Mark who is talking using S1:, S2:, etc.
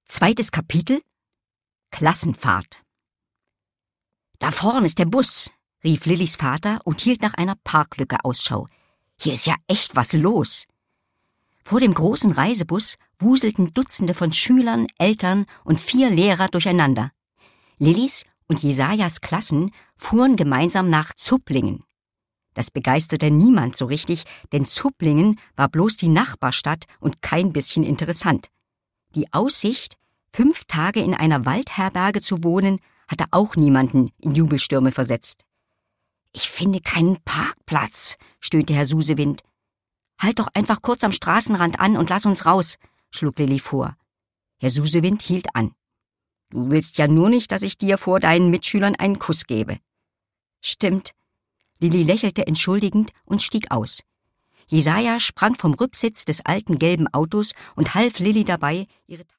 S1: Zweites Kapitel: Klassenfahrt. »Da vorn ist der Bus«, rief Lillys Vater und hielt nach einer Parklücke Ausschau. »Hier ist ja echt was los.« Vor dem großen Reisebus wuselten Dutzende von Schülern, Eltern und 4 Lehrer durcheinander. Lillys und Jesajas Klassen fuhren gemeinsam nach Zupplingen. Das begeisterte niemand so richtig, denn Zupplingen war bloß die Nachbarstadt und kein bisschen interessant. Die Aussicht, 5 Tage in einer Waldherberge zu wohnen, hatte auch niemanden in Jubelstürme versetzt. »Ich finde keinen Parkplatz«, stöhnte Herr Susewind. »Halt doch einfach kurz am Straßenrand an und lass uns raus«, schlug Lilly vor. Herr Susewind hielt an. »Du willst ja nur nicht, dass ich dir vor deinen Mitschülern einen Kuss gebe.« »Stimmt.« Lilly lächelte entschuldigend und stieg aus. Jesaja sprang vom Rücksitz des alten gelben Autos und half Lilly dabei, ihre